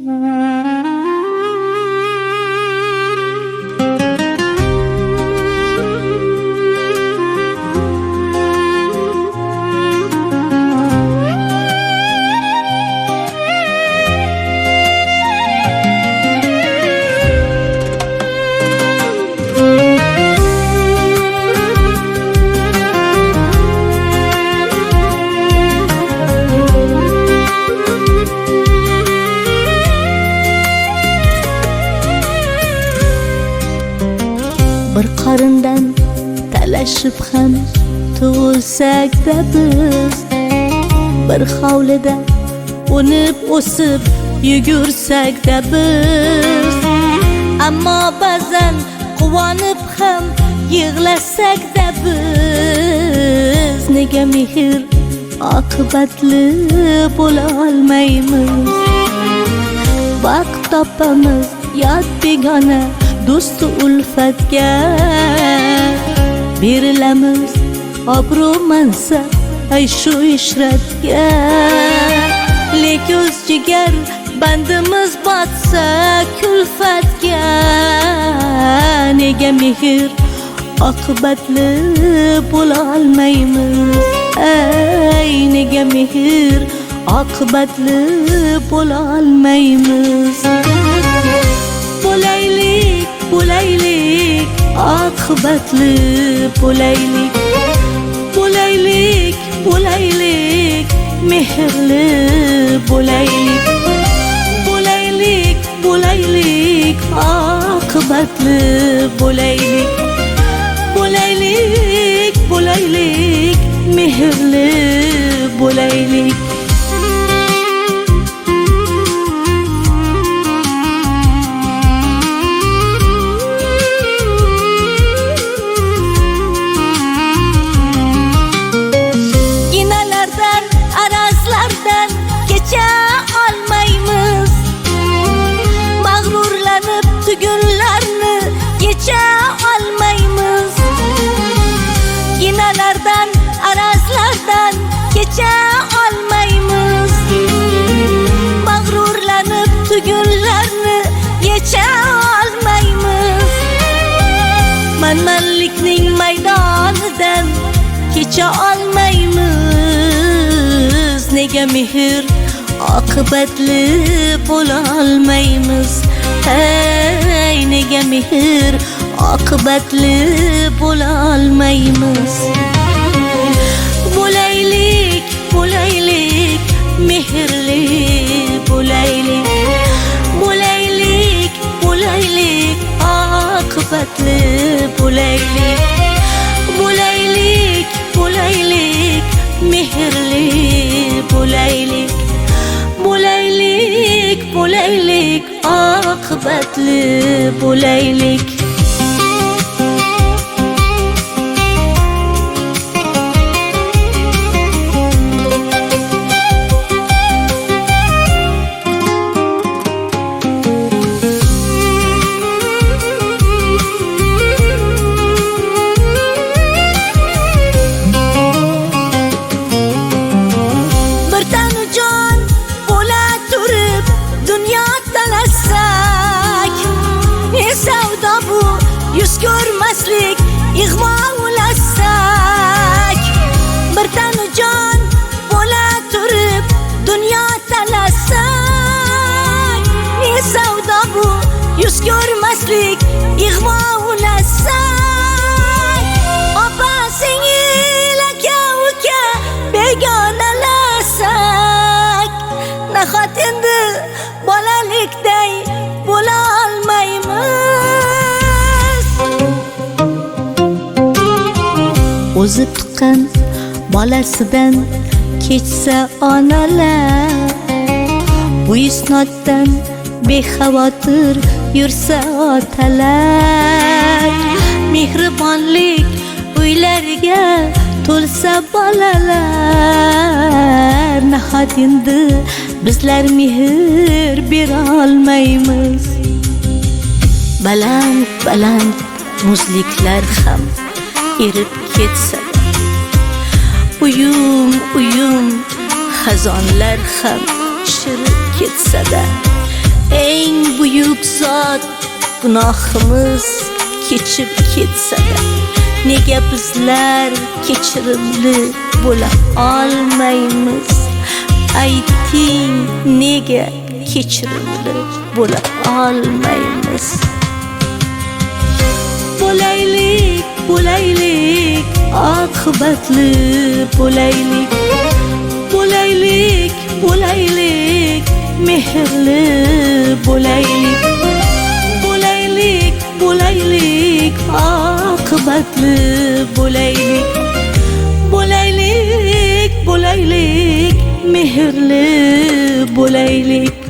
Bir qarindan talashib ham tug'ilsak-da biz, bir hovlida o'nib o'sib yugursak-da biz, ammo ba'zan quvonib ham yig'lasak-da biz, nega mehr oqibatli bo'la olmaymiz? Vaqt topamiz yot begona do'stu ulfatga, berilamiz obro' mansab ay shu ishratga. Lek o'z jigar bandimiz botsa kulfatga, nega mehr oqibatli bo'la olmaymiz? Ay, nega mehr oqibatli bo'la olmaymiz? Bo'laylik, bo'laylik, oqibatli bo'laylik. Bo'laylik, bo'laylik, mehrli bo'laylik. Bo'laylik, bo'laylik, oqibatli bo'laylik. Bo'laylik, bo'laylik, mehrli bo'laylik. Kecha olmaymiz, mag'rurlanib tugunlarni kecha olmaymiz. Ginalardan, arazlardan kecha olmaymiz, mag'rurlanib tugunlarni kecha olmaymiz. Manmanlikning maydonidan kecha olmaymiz, nega mehr oqibatli bo'la olmaymiz? Hey, nega mehr oqibatli bo'la olmaymiz? Bo'laylik, bo'laylik, mehrli bo'laylik. Bo'laylik, bo'laylik, oqibatli bo'laylik. Bo'laylik, bo'laylik, mehrli bo'laylik. Bo'laylik, bo'laylik, oqibatli bo'laylik. Yuz ko'rmaslik ig'vo ulasak, bir tanu jon bo'la turib dunyo talasak. Ne savdo bu? Yuz ko'rmaslik ig'vo ulasak. Opa singil, aka uka begonalasak, nahot endi bolalikday bo'la olmaymiz? O'zi tuqqan bolasidan kechsa onalar, bu isnoddan bexavotir yursa otalar. Mehribonlik uylariga to'lsa bolalar, nahot endi bizlar mehr bera olmaymiz? Baland baland muzliklar ham erib ketsa, uyum uyum xazonlar ham chirib ketsa-da, buyuk zot gunohimiz kechib ketsa-da, nega bizlar kechirimli bo'la olmaymiz? Ayting, nega kechirimli bo'la olmaymiz? Bo'laylik, bo'laylik, oqibatli bo'laylik. Bo'laylik, bo'laylik, mehrli bo'laylik. Bo'laylik, bo'laylik, oqibatli bo'laylik. Bo'laylik, bo'laylik, mehrli bo'laylik.